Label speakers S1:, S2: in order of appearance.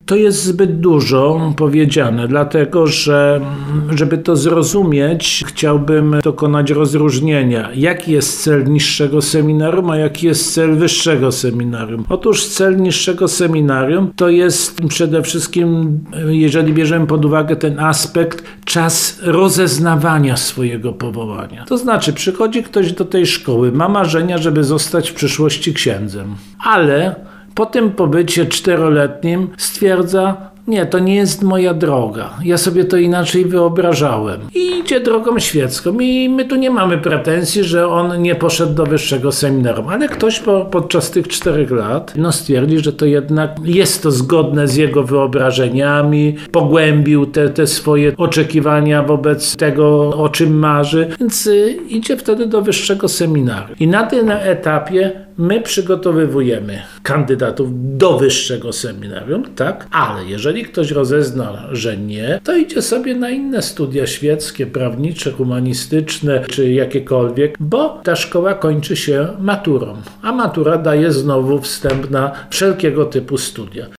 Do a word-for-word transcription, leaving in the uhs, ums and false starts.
S1: To jest zbyt dużo powiedziane, dlatego że żeby to zrozumieć, chciałbym dokonać rozróżnienia. Jaki jest cel niższego seminarium, a jaki jest cel wyższego seminarium? Otóż cel niższego seminarium to jest przede wszystkim, jeżeli bierzemy pod uwagę ten aspekt, czas rozeznawania swojego powołania. To znaczy, przychodzi ktoś do tej szkoły, ma marzenia, żeby zostać w przyszłości księdzem, ale po tym pobycie czteroletnim stwierdza: nie, to nie jest moja droga. Ja sobie to inaczej wyobrażałem. I idzie drogą świecką. I my tu nie mamy pretensji, że on nie poszedł do wyższego seminarium. Ale ktoś po, podczas tych czterech lat no, stwierdzi, że to jednak jest to zgodne z jego wyobrażeniami, pogłębił te, te swoje oczekiwania wobec tego, o czym marzy. Więc y, idzie wtedy do wyższego seminarium. I na tym etapie my przygotowujemy kandydatów do wyższego seminarium, tak? Ale jeżeli ktoś rozezna, że nie, to idzie sobie na inne studia świeckie, prawnicze, humanistyczne, czy jakiekolwiek, bo ta szkoła kończy się maturą, a matura daje znowu wstęp na wszelkiego typu studia.